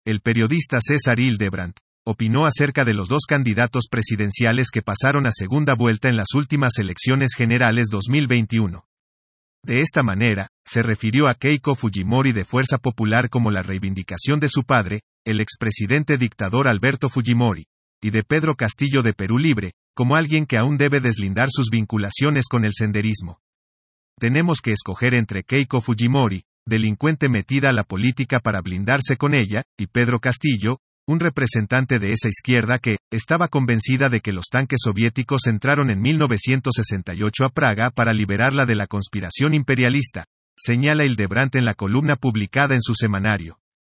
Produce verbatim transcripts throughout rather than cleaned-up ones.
El periodista César Hildebrandt opinó acerca de los dos candidatos presidenciales que pasaron a segunda vuelta en las últimas elecciones generales dos mil veintiuno. De esta manera, se refirió a Keiko Fujimori de Fuerza Popular como la reivindicación de su padre, el expresidente dictador Alberto Fujimori, y de Pedro Castillo de Perú Libre, como alguien que aún debe deslindar sus vinculaciones con el senderismo. Tenemos que escoger entre Keiko Fujimori, delincuente metida a la política para blindarse con ella, y Pedro Castillo, un representante de esa izquierda que estaba convencida de que los tanques soviéticos entraron en mil novecientos sesenta y ocho a Praga para liberarla de la conspiración imperialista, señala Hildebrandt en la columna publicada en su semanario.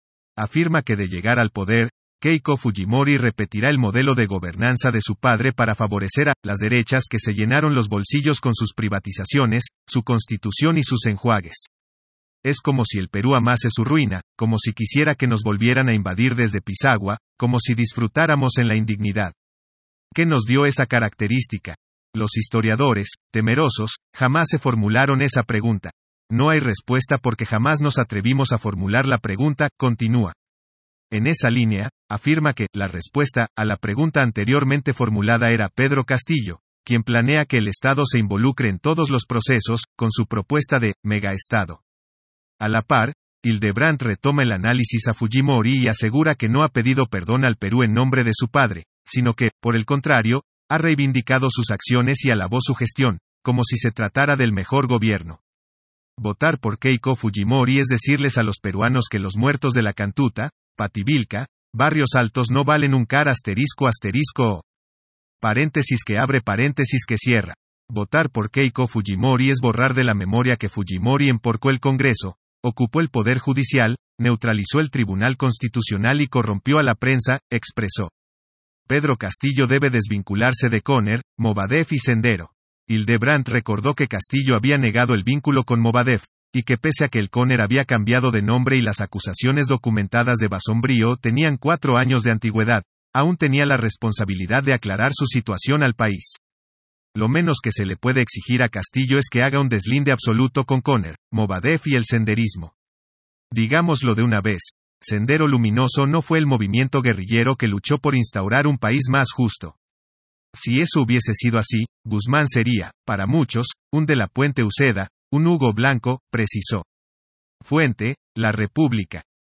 Afirma que de llegar al poder, Keiko Fujimori repetirá el modelo de gobernanza de su padre para favorecer a las derechas que se llenaron los bolsillos con sus privatizaciones, su constitución y sus enjuagues. Es como si el Perú amase su ruina, como si quisiera que nos volvieran a invadir desde Pisagua, como si disfrutáramos en la indignidad. ¿Qué nos dio esa característica? Los historiadores, temerosos, jamás se formularon esa pregunta. No hay respuesta porque jamás nos atrevimos a formular la pregunta, continúa. En esa línea, afirma que la respuesta a la pregunta anteriormente formulada era Pedro Castillo, quien planea que el Estado se involucre en todos los procesos, con su propuesta de megaestado. A la par, Hildebrandt retoma el análisis a Fujimori y asegura que no ha pedido perdón al Perú en nombre de su padre, sino que, por el contrario, ha reivindicado sus acciones y alabó su gestión, como si se tratara del mejor gobierno. Votar por Keiko Fujimori es decirles a los peruanos que los muertos de la Cantuta, Pativilca, Barrios Altos no valen un car asterisco asterisco o. Paréntesis que abre paréntesis que cierra. Votar por Keiko Fujimori es borrar de la memoria que Fujimori emporcó el Congreso, ocupó el Poder Judicial, neutralizó el Tribunal Constitucional y corrompió a la prensa, expresó. Pedro Castillo debe desvincularse de Conner, Movadef y Sendero. Hildebrandt recordó que Castillo había negado el vínculo con Movadef, y que pese a que el Conner había cambiado de nombre y las acusaciones documentadas de Basombrío tenían cuatro años de antigüedad, aún tenía la responsabilidad de aclarar su situación al país. Lo menos que se le puede exigir a Castillo es que haga un deslinde absoluto con Conner, Movadef y el senderismo. Digámoslo de una vez, Sendero Luminoso no fue el movimiento guerrillero que luchó por instaurar un país más justo. Si eso hubiese sido así, Guzmán sería, para muchos, un de la Puente Uceda, un Hugo Blanco, precisó. Fuente, La República.